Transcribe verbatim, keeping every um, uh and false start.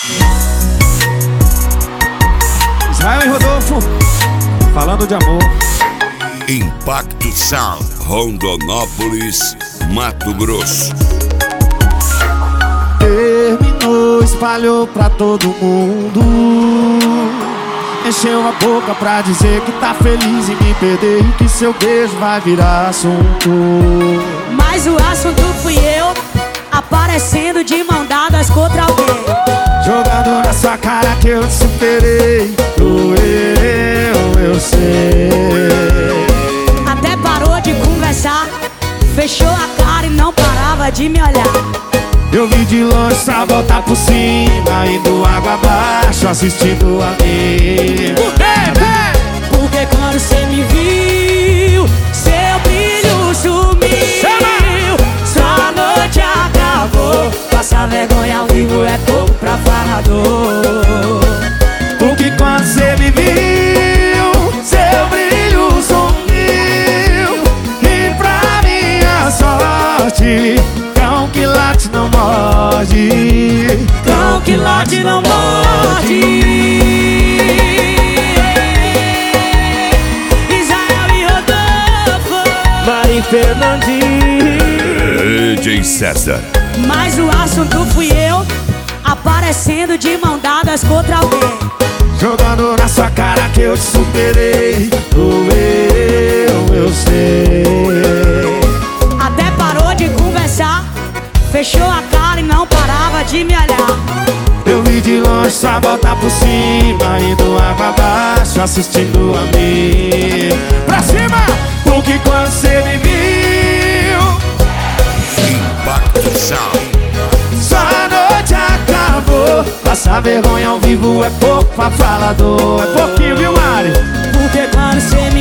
Israel e Rodolfo, falando de amor. Impacto Sound, Rondonópolis, Mato Grosso. Terminou, espalhou pra todo mundo. Encheu a boca pra dizer que tá feliz em me perder e que seu beijo vai virar assunto. Mas o assunto fui eu, aparecendo de mão dadas contra alguém, jogando na sua cara que eu te superei. Doeu, eu sei. Até parou de conversar, fechou a cara e não parava de me olhar. Eu vi de longe pra voltar por cima, indo água abaixo, assistindo a mim. Por quê? Porque quando cê me viu, seu brilho sumiu. Sua noite acabou, passar vergonha ao vivo é pouco pra falador. Porque quando cê me viu, seu brilho sumiu. E pra minha sorte, cão que late não morde. Cão que late não morde. Israel e Rodolfo, Mari Fernandinho, D J César. mas o assunto fui eu, aparecendo de mão dadas contra alguém, jogando na sua cara que eu te superei. Doeu, eu sei. até parou de conversar, fechou a cara e não parava de me olhar. Eu vi de longe só voltar por cima, indo água abaixo, assistindo a mim. Pra cima! Porque quando cê me viu, Impacto Sound. sua noite acabou. Passar vergonha ao vivo é pouco pra falador. É pouquinho, viu, Mari? Porque quando cê